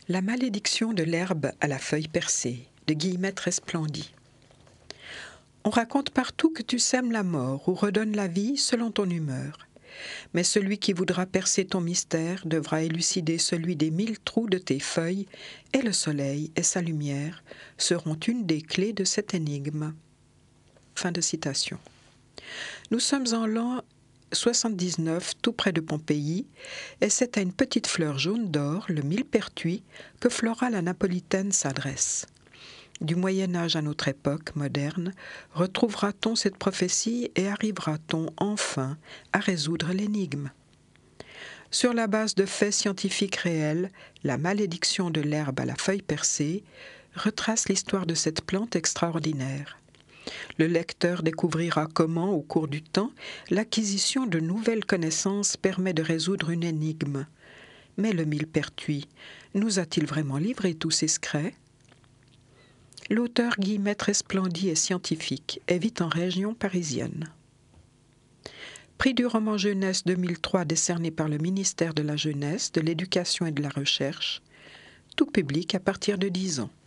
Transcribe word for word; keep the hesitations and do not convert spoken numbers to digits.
La malédiction de l'herbe à la feuille percée, de Guillemette Resplendit. On raconte partout que tu sèmes la mort ou redonnes la vie selon ton humeur. Mais celui qui voudra percer ton mystère devra élucider celui des mille trous de tes feuilles, et le soleil et sa lumière seront une des clés de cette énigme. Fin de citation. Nous sommes en l'an soixante-dix-neuf, tout près de Pompéi, et c'est à une petite fleur jaune d'or, le millepertuis, que Flora la Napolitaine s'adresse. Du Moyen-Âge à notre époque moderne, retrouvera-t-on cette prophétie et arrivera-t-on enfin à résoudre l'énigme? Sur la base de faits scientifiques réels, la malédiction de l'herbe à la feuille percée retrace l'histoire de cette plante extraordinaire. Le lecteur découvrira comment, au cours du temps, l'acquisition de nouvelles connaissances permet de résoudre une énigme. Mais le millepertuis nous a-t-il vraiment livré tous ses secrets? L'auteur Guillemette Resplendit est scientifique et vit en région parisienne. Prix du roman jeunesse deux mille trois décerné par le ministère de la Jeunesse, de l'Éducation et de la Recherche, tout public à partir de dix ans.